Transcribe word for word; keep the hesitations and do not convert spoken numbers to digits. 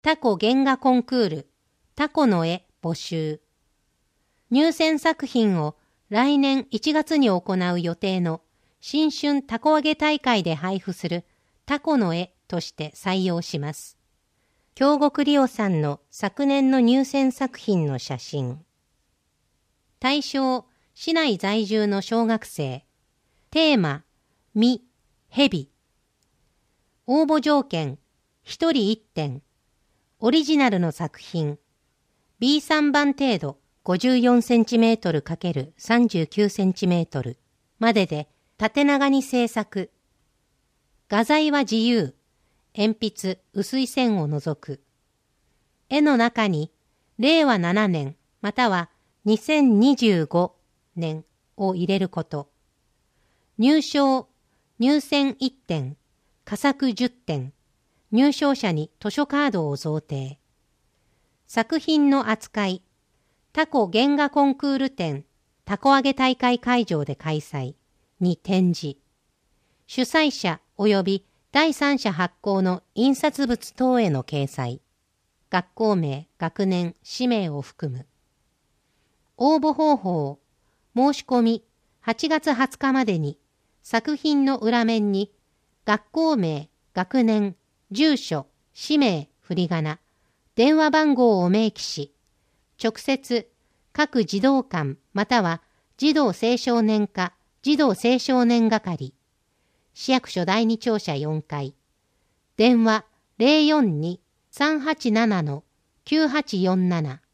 タコ原画コンクール、タコの絵募集。入選作品を来年いちがつに行う予定の新春タコ揚げ大会で配布するタコの絵として採用します。京極理央さんの昨年の入選作品の写真。対象、市内在住の小学生。テーマ、実、蛇。応募条件、一人一点。オリジナルの作品。ビーさん 番程度 ごじゅうよんセンチメートル×さんじゅうきゅうセンチメートル までで縦長に制作。画材は自由。鉛筆、薄い線を除く。絵の中に、れいわななねんまたはにせんにじゅうごねんを入れること。入賞、入選いってん、佳作じゅってん、入賞者に図書カードを贈呈。作品の扱い、タコ原画コンクール展、タコ揚げ大会会場で開催に展示。主催者及び第三者発行の印刷物等への掲載。学校名、学年、氏名を含む。応募方法、申し込みはちがつはつかまでに作品の裏面に学校名、学年、住所、氏名、振り仮名、電話番号を明記し、直接各児童館または児童青少年課、児童青少年係、市役所だいに庁舎よんかい、電話 ゼロよんに さんはちなな きゅうはちよんなな